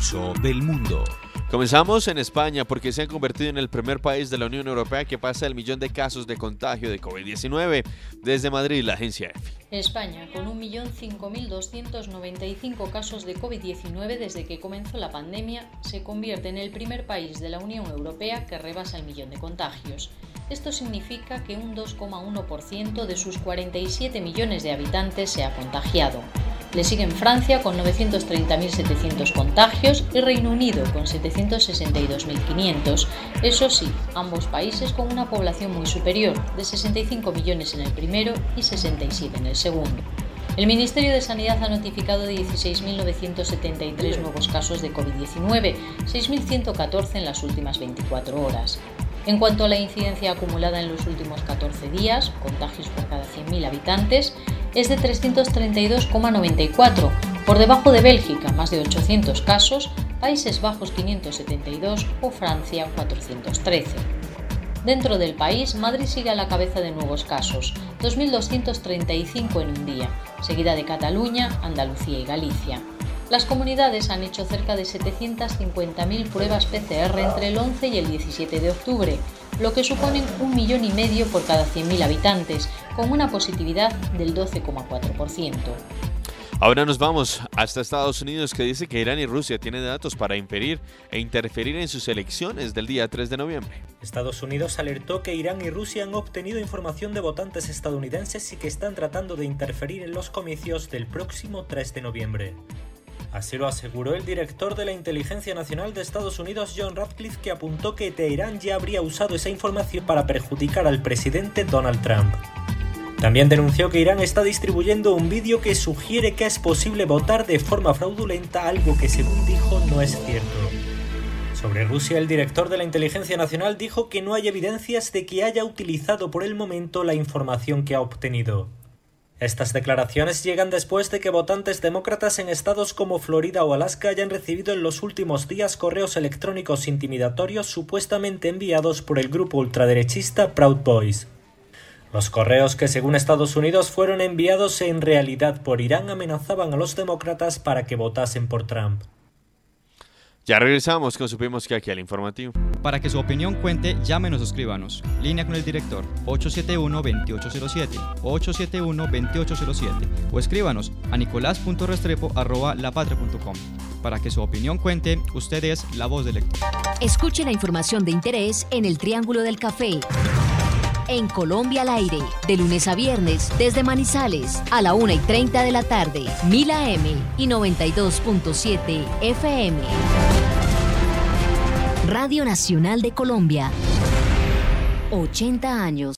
pulso del mundo. Comenzamos en España porque se ha convertido en el primer país de la Unión Europea que pasa el millón de casos de contagio de COVID-19. Desde Madrid, la agencia EFE. España, con 1.005.295 casos de COVID-19 desde que comenzó la pandemia, se convierte en el primer país de la Unión Europea que rebasa el millón de contagios. Esto significa que un 2,1% de sus 47 millones de habitantes se ha contagiado. Le siguen Francia con 930.700 contagios y Reino Unido con 762.500. Eso sí, ambos países con una población muy superior, de 65 millones en el primero y 67 en el segundo. El Ministerio de Sanidad ha notificado 16.973 nuevos casos de COVID-19, 6.114 en las últimas 24 horas. En cuanto a la incidencia acumulada en los últimos 14 días, contagios por cada 100.000 habitantes, es de 332,94, por debajo de Bélgica, más de 800 casos, Países Bajos 572 o Francia 413. Dentro del país, Madrid sigue a la cabeza de nuevos casos, 2.235 en un día, seguida de Cataluña, Andalucía y Galicia. Las comunidades han hecho cerca de 750.000 pruebas PCR entre el 11 y el 17 de octubre, lo que suponen 1,5 millones por cada 100.000 habitantes, con una positividad del 12,4%. Ahora nos vamos hasta Estados Unidos, que dice que Irán y Rusia tienen datos para inferir e interferir en sus elecciones del día 3 de noviembre. Estados Unidos alertó que Irán y Rusia han obtenido información de votantes estadounidenses y que están tratando de interferir en los comicios del próximo 3 de noviembre. Así lo aseguró el director de la Inteligencia Nacional de Estados Unidos, John Ratcliffe, que apuntó que Teherán ya habría usado esa información para perjudicar al presidente Donald Trump. También denunció que Irán está distribuyendo un vídeo que sugiere que es posible votar de forma fraudulenta, algo que, según dijo, no es cierto. Sobre Rusia, el director de la Inteligencia Nacional dijo que no hay evidencias de que haya utilizado por el momento la información que ha obtenido. Estas declaraciones llegan después de que votantes demócratas en estados como Florida o Alaska hayan recibido en los últimos días correos electrónicos intimidatorios supuestamente enviados por el grupo ultraderechista Proud Boys. Los correos, que según Estados Unidos fueron enviados en realidad por Irán, amenazaban a los demócratas para que votasen por Trump. Ya regresamos con Supimos que aquí al informativo. Para que su opinión cuente, llámenos o escríbanos. Línea con el director 871-2807, 871-2807 o escríbanos a nicolás.restrepo@lapatria.com. Para que su opinión cuente, usted es la voz del lector. Escuche la información de interés en el Triángulo del Café. En Colombia al aire, de lunes a viernes, desde Manizales, a la 1:30 de la tarde, 1000 AM y 92.7 FM. Radio Nacional de Colombia. 80 años.